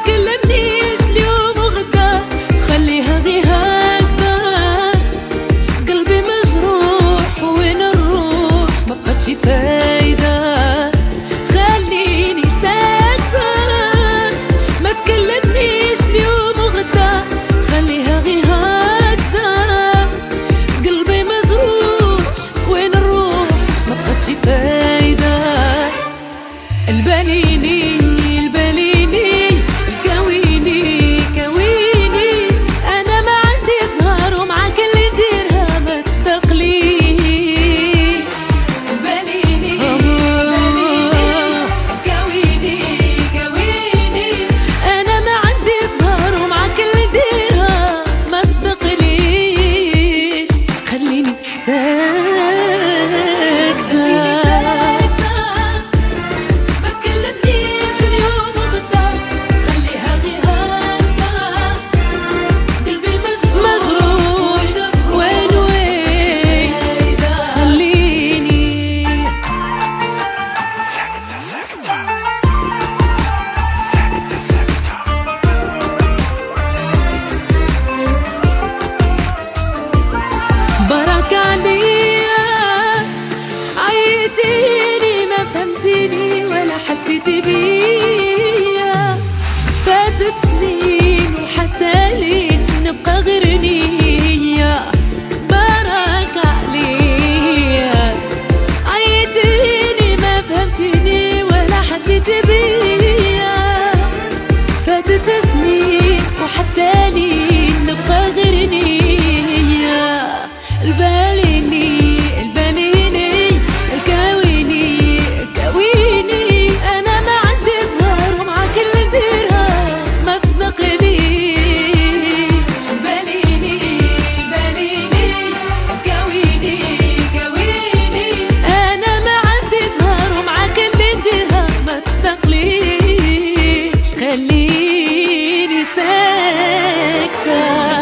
تكلمنيش اليوم وغدا، خليها غي هكذا. قلبي مجروح وين نروح ما بقاتش فايدة، خليني ساكتة. ما تكلمنيش اليوم وغدا، خليها غي هكذا. قلبي مجروح وين نروح ما بقاتش فايدة. الباليني الباليني الكويني كويني، انا ما عندي زهر ومعاك اللي نديرها ما تستقليش. الباليني الباليني الكويني كويني، انا ما عندي زهر ومعاك اللي نديرها ما تستقليش. خليني ساكتة. برك عليا عيتيني ما فهمتيني ولا حسيتي بيا. فاتت سنين وحتى لين نبقى غير نية. برك عليا عيتيني ما فهمتيني ولا حسيتي بيا. فاتت سنين وحتى لين نبقى غير نية. الباليني الباليني الكويني كويني، انا ما عندي زهر ومعاك اللي نديرها ما تصدقنيش. الباليني الباليني الكويني كويني، انا ما عندي زهر ومعاك اللي نديرها ما تصدقنيش. خليني ساكتة.